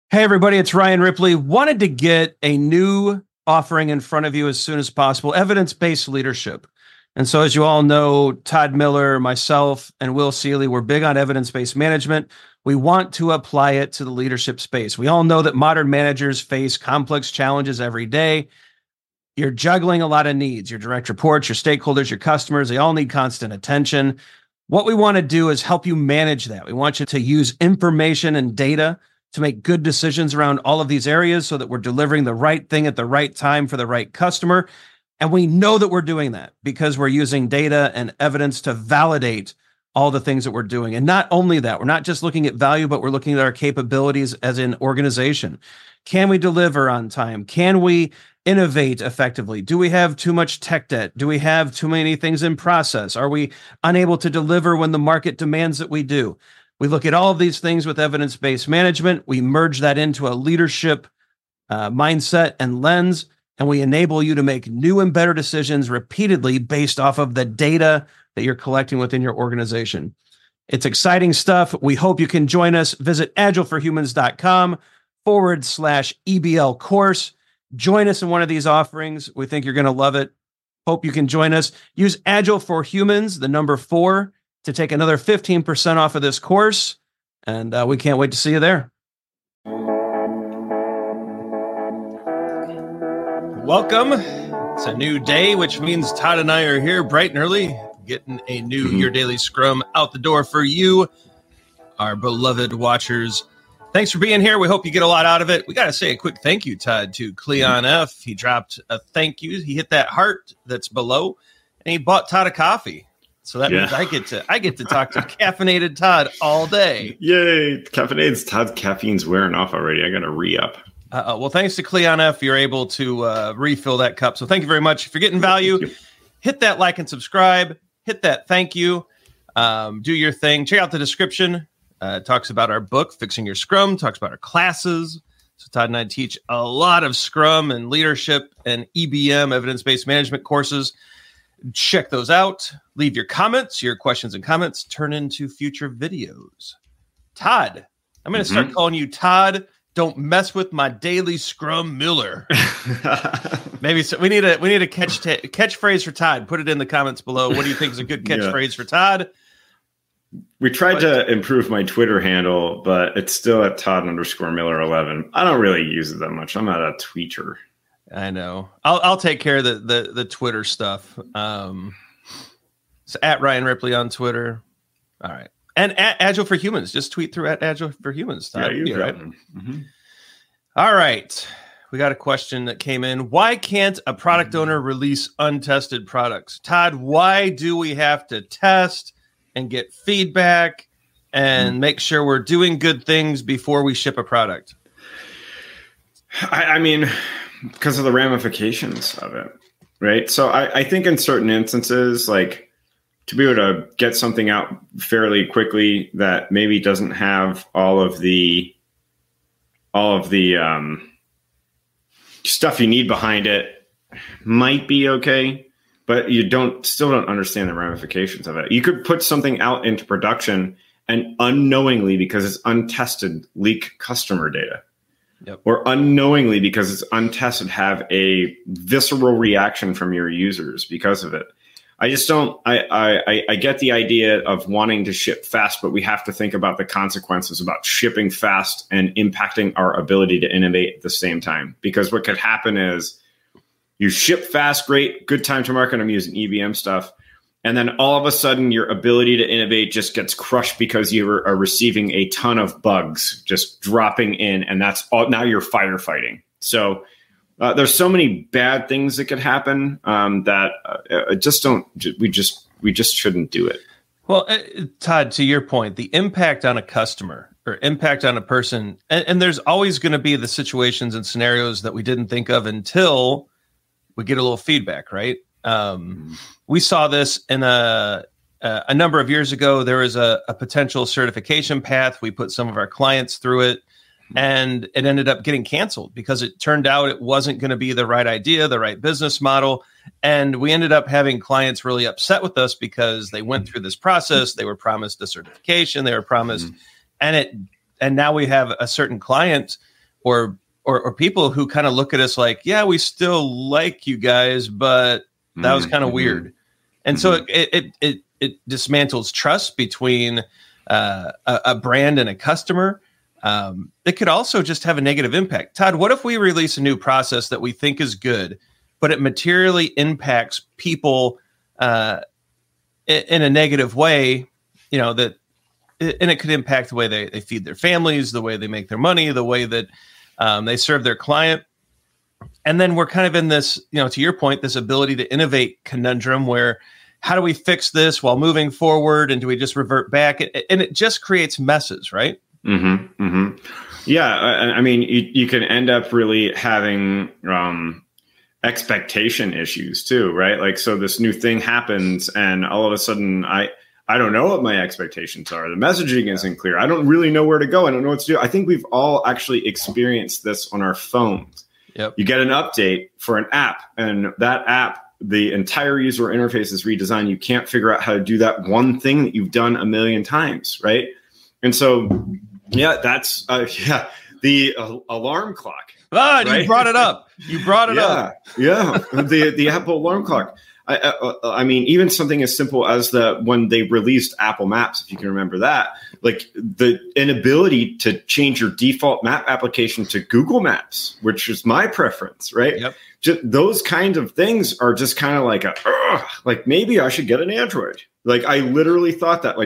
Hey, everybody, it's Ryan Ripley. Wanted to get a new offering in front of you as soon as possible, evidence-based leadership. And so, as you all know, Todd Miller, myself, and Will Seeley, we're big on evidence-based management. We want to apply it to the leadership space. We all know that modern managers face complex challenges every day. You're juggling a lot of needs, your direct reports, your stakeholders, your customers, they all need constant attention. What we want to do is help you manage that. We want you to use information and data to make good decisions around all of these areas so that we're delivering the right thing at the right time for the right customer. And we know that we're doing that because we're using data and evidence to validate all the things that we're doing. And not only that, we're not just looking at value, but we're looking at our capabilities as an organization. Can we deliver on time? Can we innovate effectively? Do we have too much tech debt? Do we have too many things in process? Are we unable to deliver when the market demands that we do? We look at all of these things with evidence-based management. We merge that into a leadership mindset and lens, and we enable you to make new and better decisions repeatedly based off of the data that you're collecting within your organization. It's exciting stuff. We hope you can join us. Visit agileforhumans.com/EBL course. Join us in one of these offerings. We think you're going to love it. Hope you can join us. Use Agile for Humans, the number 4, to take another 15% off of this course. And we can't wait to see you there. Welcome. It's a new day, which means Todd and I are here bright and early, getting a new Your Daily Scrum out the door for you, our beloved watchers. Thanks for being here. We hope you get a lot out of it. We got to say a quick thank you, Todd, to Cleon F. He dropped a thank you. He hit that heart that's below, and he bought Todd a coffee. So that means I get to talk to caffeinated Todd all day. Yay! Todd's caffeine's wearing off already. I got to re-up. Well, thanks to Cleon F, you're able to refill that cup. So thank you very much. If you're getting value, hit that like and subscribe. Hit that thank you. Do your thing. Check out the description. It talks about our book, Fixing Your Scrum. Talks about our classes. So Todd and I teach a lot of Scrum and leadership and EBM, evidence-based management courses. Check those out. Leave your comments, your questions and comments. Turn into future videos. Todd, I'm going to start calling you Todd. Don't mess with my daily Scrum Miller. Maybe so. We need a catchphrase for Todd. Put it in the comments below. What do you think is a good catchphrase for Todd? We tried to improve my Twitter handle, but it's still at Todd_Miller11. I don't really use it that much. I'm not a tweeter. I know. I'll take care of the Twitter stuff. So at Ryan Ripley on Twitter. All right. And at Agile for Humans. Just tweet through at Agile for Humans. Yeah, you're right. All right. We got a question that came in. Why can't a product owner release untested products? Todd, why do we have to test and get feedback and make sure we're doing good things before we ship a product? I mean, because of the ramifications of it, right? So I think in certain instances, like to be able to get something out fairly quickly that maybe doesn't have all of the stuff you need behind it might be okay, but you still don't understand the ramifications of it. You could put something out into production and unknowingly, because it's untested, leak customer data. Yep. Or unknowingly, because it's untested, have a visceral reaction from your users because of it. I just don't. I get the idea of wanting to ship fast, but we have to think about the consequences about shipping fast and impacting our ability to innovate at the same time. Because what could happen is you ship fast, great, good time to market. I'm using EBM stuff. And then all of a sudden, your ability to innovate just gets crushed because you are receiving a ton of bugs just dropping in, and that's all. Now you're firefighting. So there's so many bad things that could happen that just don't. We just shouldn't do it. Well, Todd, to your point, the impact on a customer or impact on a person, and there's always going to be the situations and scenarios that we didn't think of until we get a little feedback, right? We saw this in a number of years ago. There was a potential certification path. We put some of our clients through it, and it ended up getting canceled because it turned out it wasn't going to be the right idea, the right business model. And we ended up having clients really upset with us because they went through this process. They were promised a certification. They were promised, and now we have a certain client or people who kind of look at us like, yeah, we still like you guys, but that was kind of weird. And so it dismantles trust between a brand and a customer. It could also just have a negative impact. Todd, what if we release a new process that we think is good, but it materially impacts people in a negative way, and it could impact the way they feed their families, the way they make their money, the way that they serve their client. And then we're kind of in this, to your point, this ability to innovate conundrum where how do we fix this while moving forward? And do we just revert back? And it just creates messes, right? Mm-hmm. Mm-hmm. Yeah. I mean, you can end up really having expectation issues too, right? Like, so this new thing happens and all of a sudden I don't know what my expectations are. The messaging isn't clear. I don't really know where to go. I don't know what to do. I think we've all actually experienced this on our phones. Yep. You get an update for an app, and that app, the entire user interface is redesigned. You can't figure out how to do that one thing that you've done a million times, right? And so, that's the alarm clock. Right? You brought it up. Up. Yeah, the Apple alarm clock. I mean, even something as simple as when they released Apple Maps, if you can remember that, like the inability to change your default map application to Google Maps, which is my preference, right? Yep. Just those kinds of things are just kind of like maybe I should get an Android. Like I literally thought that,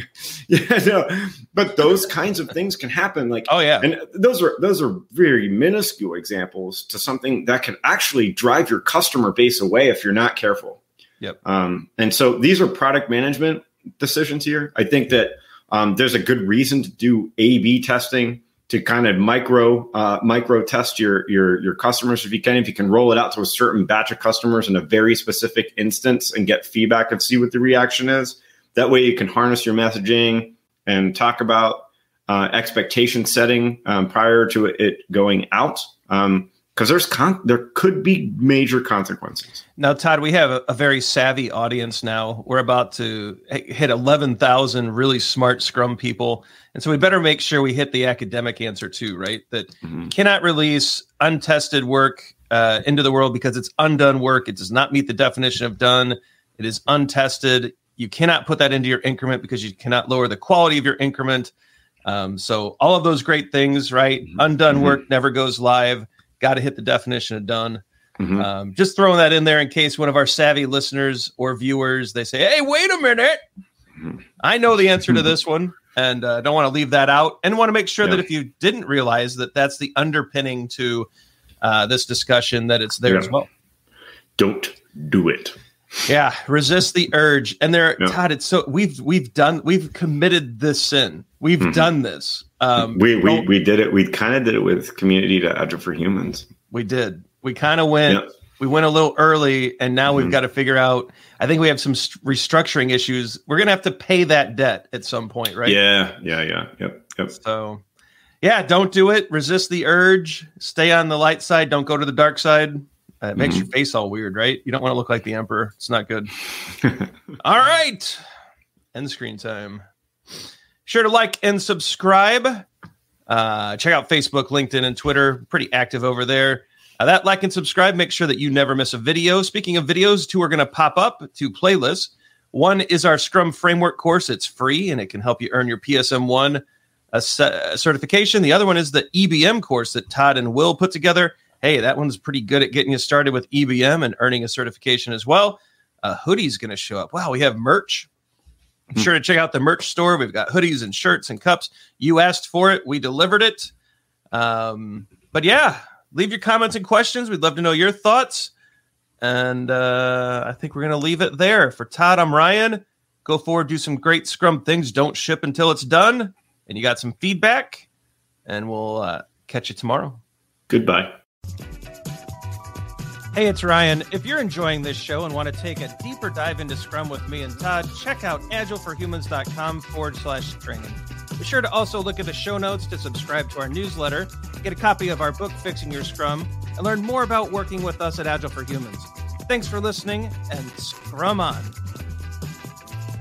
but those kinds of things can happen. Like, oh yeah, and those are very minuscule examples to something that can actually drive your customer base away if you're not careful. Yep. And so these are product management decisions here. I think that there's a good reason to do A/B testing to kind of micro test your customers if you can roll it out to a certain batch of customers in a very specific instance and get feedback and see what the reaction is. That way you can harness your messaging and talk about expectation setting prior to it going out. Because there could be major consequences. Now, Todd, we have a very savvy audience now. We're about to hit 11,000 really smart Scrum people. And so we better make sure we hit the academic answer too, right? That you cannot release untested work into the world because it's undone work. It does not meet the definition of done. It is untested. You cannot put that into your increment because you cannot lower the quality of your increment. So all of those great things, right? Undone work never goes live. Got to hit the definition of done. Just throwing that in there in case one of our savvy listeners or viewers, they say, hey, wait a minute. I know the answer to this one and don't want to leave that out. And want to make sure that if you didn't realize that that's the underpinning to this discussion, that it's there as well. Don't do it. Yeah. Resist the urge. And Todd, it's so we've committed this sin. We've done this. We did it. We kind of did it with Community to Agile for Humans. We did. We kind of went. Yeah. We went a little early, and now we've got to figure out. I think we have some restructuring issues. We're going to have to pay that debt at some point, right? Yeah. Yep. So, don't do it. Resist the urge. Stay on the light side. Don't go to the dark side. It makes your face all weird, right? You don't want to look like the Emperor. It's not good. All right. End screen time. Sure to like and subscribe. Check out Facebook, LinkedIn, and Twitter. Pretty active over there. That like and subscribe. Make sure that you never miss a video. Speaking of videos, 2 are going to pop up to playlists. One is our Scrum Framework course. It's free, and it can help you earn your PSM1 certification. The other one is the EBM course that Todd and Will put together. Hey, that one's pretty good at getting you started with EBM and earning a certification as well. Hoodie's going to show up. Wow, we have merch. Be sure to check out the merch store. We've got hoodies and shirts and cups. You asked for it. We delivered it. But leave your comments and questions. We'd love to know your thoughts. And I think we're going to leave it there. For Todd, I'm Ryan. Go forward, do some great Scrum things. Don't ship until it's done. And you got some feedback. And we'll catch you tomorrow. Goodbye. Hey, it's Ryan. If you're enjoying this show and want to take a deeper dive into Scrum with me and Todd, check out agileforhumans.com/training. Be sure to also look at the show notes to subscribe to our newsletter, get a copy of our book, Fixing Your Scrum, and learn more about working with us at Agile for Humans. Thanks for listening, and Scrum on.